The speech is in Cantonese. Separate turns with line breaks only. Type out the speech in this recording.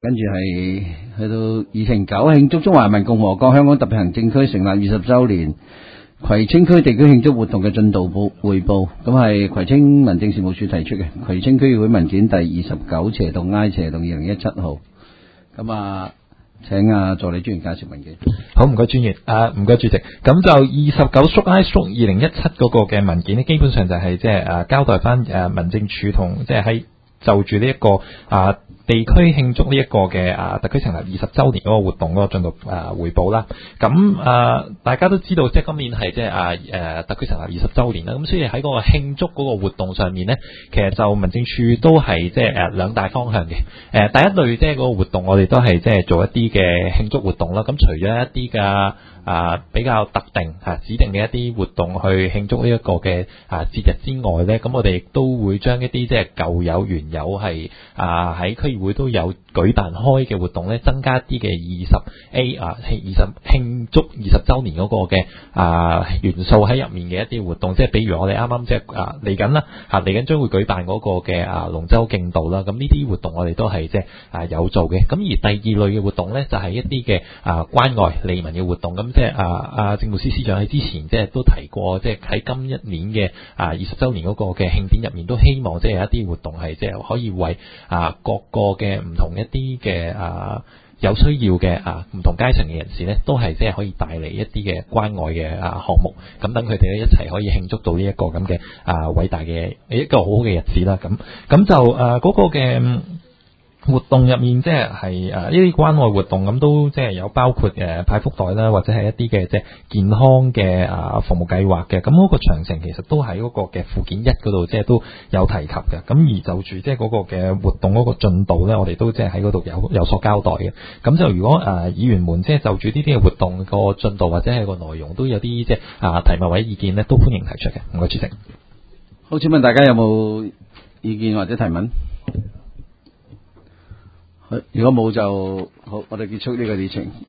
跟住係去到209慶祝中華人民共和國香港特別行政區成立20週年葵青區地區慶祝活動嘅進度匯報，咁係葵青民政事務處提出嘅葵青區議會文件第29/I/2017號。咁啊，請助理專員介紹文件。
好，唔該專員，唔該主席。咁就29/I/2017嗰個嘅文件咧，基本上就係即係交代翻民政處同即係喺就住呢一個地區慶祝呢一個嘅特區成立20週年嗰個活動嗰個進度匯報啦。咁大家都知道，即係今年係即係特區成立20週年啦。咁所以喺嗰個慶祝嗰個活動上面咧，其實就民政處都係即係兩大方向嘅。第一類即係嗰個活動，我哋都係即係做一啲嘅慶祝活動啦。咁除咗一啲嘅比較特定指定嘅一啲活動去慶祝呢一個嘅節日之外咧，咁我哋亦都會將一啲即係舊有原有係喺區議會都有舉辦開嘅活動咧，增加一啲嘅慶祝20週年嗰個嘅元素喺入面嘅一啲活動，即係比如我哋啱啱即係嚟緊啦，嚟緊將會舉辦嗰個嘅龍舟競渡啦，咁呢啲活動我哋都係即係有做嘅。咁而第二類嘅活動咧，就係一啲嘅關愛利民嘅活動。咁即係政務司司長喺之前即係都提過，即係喺今一年嘅20週年嗰個嘅慶典入面，都希望即係有一啲活動係即係可以為各個嘅唔同一啲嘅有需要嘅唔同階層嘅人士咧，都係即係可以帶嚟一啲嘅關愛嘅項目，咁等佢哋咧一齊可以慶祝到呢一個咁嘅偉大嘅一個好好嘅日子啦。咁就嗰個嘅活動入面，即係呢啲關愛活動，咁都即係有包括派福袋啦，或者係一啲嘅即係健康嘅服務計劃嘅。咁嗰個詳情其實都喺嗰個嘅附件1嗰度，即係都有提及嘅。咁而就住即係嗰個嘅活動嗰個進度咧，我哋都即係喺嗰度有所交代嘅。咁就如果議員們即係就住呢啲嘅活動個進度或者係個內容都有啲即係提問或者意見咧，都歡迎提出嘅。唔該主席。
好，請問大家有冇意見或者提問？如果冇就好，我哋結束呢個議程。